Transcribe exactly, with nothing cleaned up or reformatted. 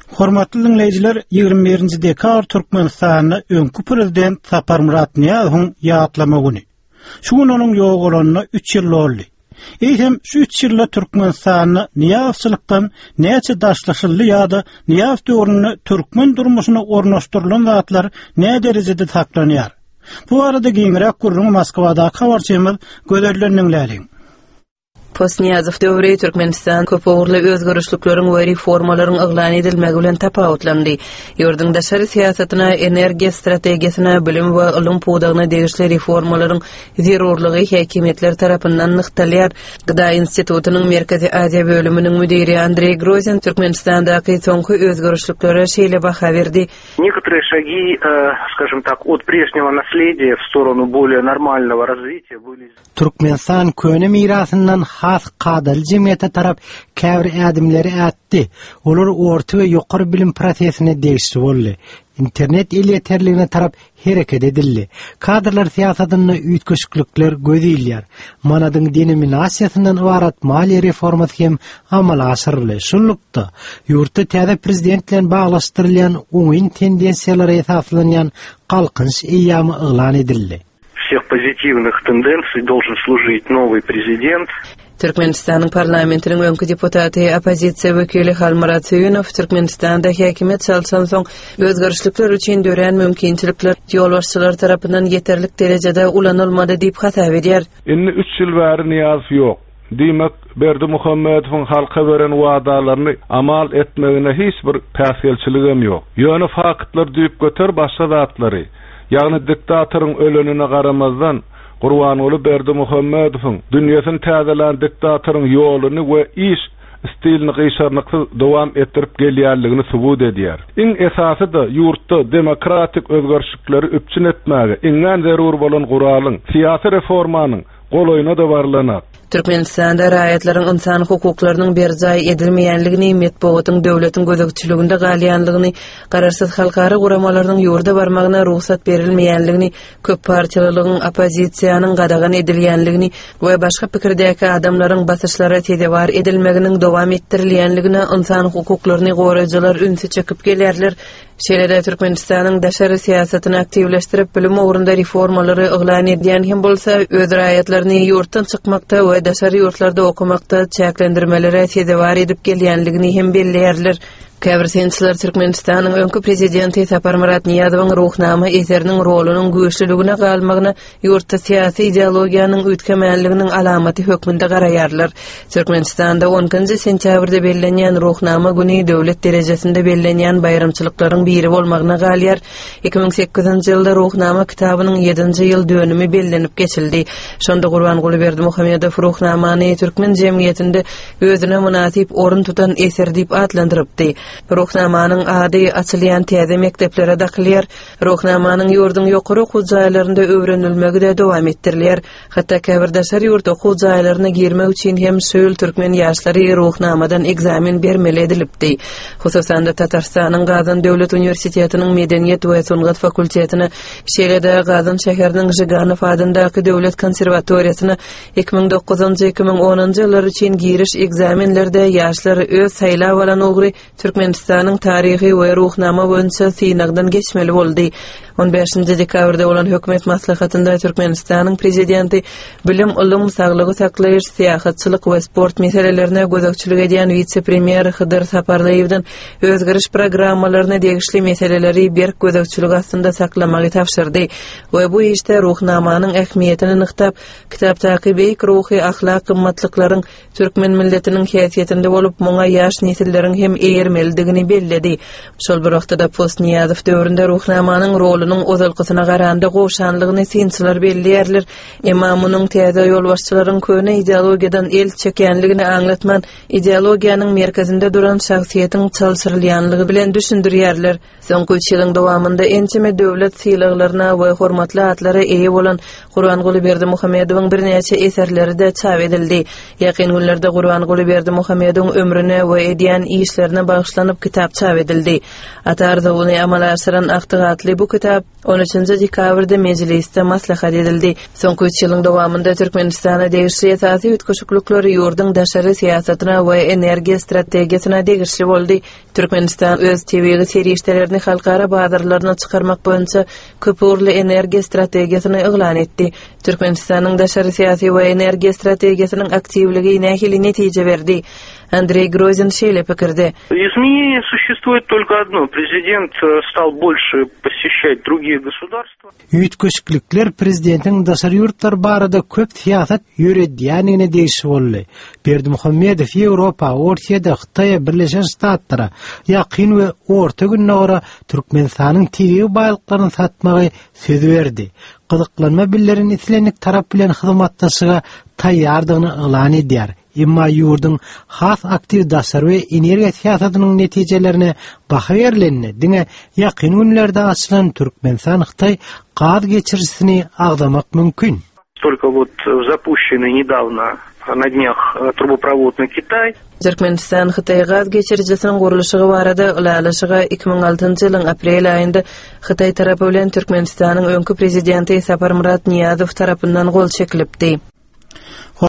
Hormatly dinleyijiler, ýygrimi birinji dekabr Türkmenistanyny öňkü prezident Sapar Murat Niýazowyň ýatlama güni. Şu gün onuň ýok bolanyna üç ýyl boldy. Eýsem şu üç ýylda Türkmenistanyny Niýazowçylykdan näçe daşlaşyldy ýa-da Niýazow döwrüne türkmen durmuşyna ornaşdyrylan zatlar näme derejede saklanýar. Bu arada giňirek gurrun Moskwada habarçymyz gözellendiňler. Post-Niýazow döwri Türkmenistan köp ogurly özgörüşlikleriň we reformalaryň yglan edilmegi bilen tapawutlandy. Ýurdun daşary siýasatyna, energiýa strategiýasyna, bilim we ulum puwdagyna degişli reformalaryň zerurlygy häkimetler tarapyndan nyktalýar. Gyda institutynyň Merkezi Aziýa bölüminiň müdiri Andrey Grozin Türkmenistandaky soňky özgörüşliklere şeýle baha berdi. Некоторые шаги, скажем так, от прежнего наследия в сторону более нормального развития были. Türkmenistan köne mirasyndan has qadal jemgyýete tarap käbir ädimleri ätdi. Olar orta we ýokary bilim prosesine degişli boldy. İnternet elýeterligine tarap hereket edildi. Kadrlar siýasatyna üýtgeşiklikler gözelýär. Manadyň denominasiýasyndan ibarat maliýe reformasy hem amala aşyryldy. Şunlukda ýurtda täze prezident bilen baglaşdyrylýan oňyn tendensiýalary esaslanýan galkynç eýýamy yglan edildi. Всех позитивных тенденций должен служить новый президент. Türkmenistanyň parlamentiniň öňkü deputaty, opozisiýa wekili Halmurat Süýünow Türkmenistanda häkimet çalsan soň özgörüşlikler üçin dören mümkinçilikler ýolbaşçylar tarapyndan ýeterlik derejede ulanylmady diýip hasap edýär. Inni üç ýyl bäri Niýazow ýok. Diýmek, Berdimuhammedowyň halka beren wagdalaryny amal etmegine hiç bir päsgelçiligim ýok. Ýöne faktlar diýip göter başga zatlary. Ýagny diktatoryň ölenine garamazdan Gurbanuly Berdimuhammedowyň dünýäsini täzeläň diktatoryň ýoluny we iş stilini gyşarnyksy dowam etdirip gelýärligini subut edýär. Iň esasy da ýurtda demokratik özgörüşlikleri üpçün etmäge, iňen zerur bolan guralyň, siýasy reformanyň goloýuna da barlanak. Türkmenistanda raýatlaryň insan hukuklarynyň berjay edilmeýänligini, metbuatyň döwletiň gözegçiliginde galýanlygyny, gararsyz halkary guramalarynyň ýurda barmagyna ruhsat berilmeýänligini, köp parçalylygyň opozisiýanyň gadagan edilýänligini we başga pikirdäki adamlaryň basyşlara tedewar edilmeginiň dowam etdirilýänligini insan hukuklaryny goraýjylar ünsi çekip gelýärler. Şeýle Türkmenistanyň daşary siýasatyny aktivleşdirip bilim ugrunda reformalary yglan edýän hem bolsa öz raýatlaryny ýurtdan çykmakda we daşary ýurtlarda okumakda çäklendirmelere tedewar edip gelýänligini hem belleýärler. Käbir sençiler Türkmenistanyň öňkü prezidenti Sapar Murat Niýazowyň ruhnama eseriniň rolunyň güýçliligine galmagyna ýurtda syýasy ideologiýanyň üýtgemenliginiň alamaty hökmünde garaýarlar. Türkmenistanda onuncu sentýabrda bellenýän ruhnama güni döwlet derejesinde bellenýän bayramçylyklaryň biri bolmagyna galýar. iki ming sekizinji ýylda ruhnama kitabynyň ýedinji ýyl dönümi bellenip geçildi. Şonda Gurbanuly Berdimuhammedow ruhnamany türkmen jemgyýetinde özüne münasip orun tutan eser diýip adlandyrypdy. Ruhnamanyň ady açylýan täze mekteplere dakylýar. Ruhnamanyň ýurdun ýokary okuw jaýlarynda öwrenilmegi de dowam etdirilýär. Hatda käbir daşary ýurt okuw jaýlaryna girmek üçin hem söýül türkmen ýaşlary ruhnamadan egzamin bermeli edilipdi. Hususan da Tatarstanyň Gazan Döwlet Uniwersitetiniň Medeniýet we Sungat fakultetine, şeýle-de Gazan şäheriniň Jiganow adyndaky Döwlet konserwatoriýasyna iki ming dokuzunji iki ming onunji ýyllar üçin giriş egzaminlerde ýaşlary öz saýlap alan ogry Türkmenistanyň taryhy we ruhnama boýunça synagdan geçmeli boldy. on beşinji dekabrda bolan hökümet maslahatynda Türkmenistanyň prezidenti bilim, ulum, saglygy saklaýyş, syýasatçylyk we sport meselelerine gözegçilik edýän vitse-premier Hydyr Saparlaýewden özgörüş programmalaryna degişli meseleleri berk gözegçilik astynda saklamagy tapşyrdy we bu işte ruhnamanyň ähmiýetini nyktap, kitapdaky beýik ruhy ahlak gymmatlyklaryň türkmen milletiniň häsiýetinde bolup moňa ýaş nesilleriň hem eýermelidigini belledi. Şol bir wagtda post-Niýazow döwründe ruhnamanyň rolunyň ozalkysyna garanda goşanlygyny sençiler belleýärler. Emamynyň täze ýolbaşçylaryň köne ideologiýadan el çekýänligini aňlatman, ideologiýanyň merkezinde duran şahsiýetiň çalsyrylýanlygy bilen düşündirýärler. Soňky üç ýylyň dowamında ençeme döwlet syýlaklaryna we hormatly atlara eýe bolan Gurbanuly Berdimuhammedowyň birnäçe eserleri de çap edildi. Ýakyn günlerde Gurbanuly Berdimuhammedowyň ömrüne we edýän işlerine bagyşlanyp kitap çap edildi. Atarda ony amala aşyran aktygatly bu kitap taşlap on üçünji dekabrda mejlisde maslahat edildi. Soňky üç ýylyň dowamında Türkmenistana degişli ýaty ütköşüklükleri ýurduň daşary siýasatyna we energiýa strategiýasyna degişli boldy. Türkmenistan öz tebigi serişdelerini halkara bazarlaryna çykarmak boýunça köpürli energiýa strategiýasyny eglan etdi. Türkmenistanyň daşary siýasy we energiýa strategiýasynyň aktivligi nähili netije berdi. Андрей Грозин şeýle pikirde. Изменение существует только одно. Президент стал больше посещать другие государства. Ütköşüklikler prezidentiň daşary ýurtlar barada köp siýasat ýöredýänine degişi boldy. Berdimuhammedow Ýewropa, Orsiýada, Hytaýa, Birleşen Ştatlara ýakyn we orta günnäre Türkmenistanyň tigi baýlyklaryny satmagy söz berdi. Gyzyklanma billerini islenlik tarap bilen hyzmatdaşyga taýýardygyny eglan edýär. Emma ýurduň has aktiv daşary we energiýa siýasatynyň netijelerini baha berilende diňe ýakyn günlerde açylan Türkmenistan-Hytaý gaz geçirisini agdamak mümkin. Только вот запущенный недавно на днях трубопровод на Китай. Türkmenistan Hytaý gaz geçiricisiniň gurulşygy barada ulalaşyga iki ming altynjy ýylyň aprel aýynda Hytaý tarapy bilen Türkmenistanyň öňkü prezidenti Saparmurat Niýazow tarapyndan gol çekilipdi.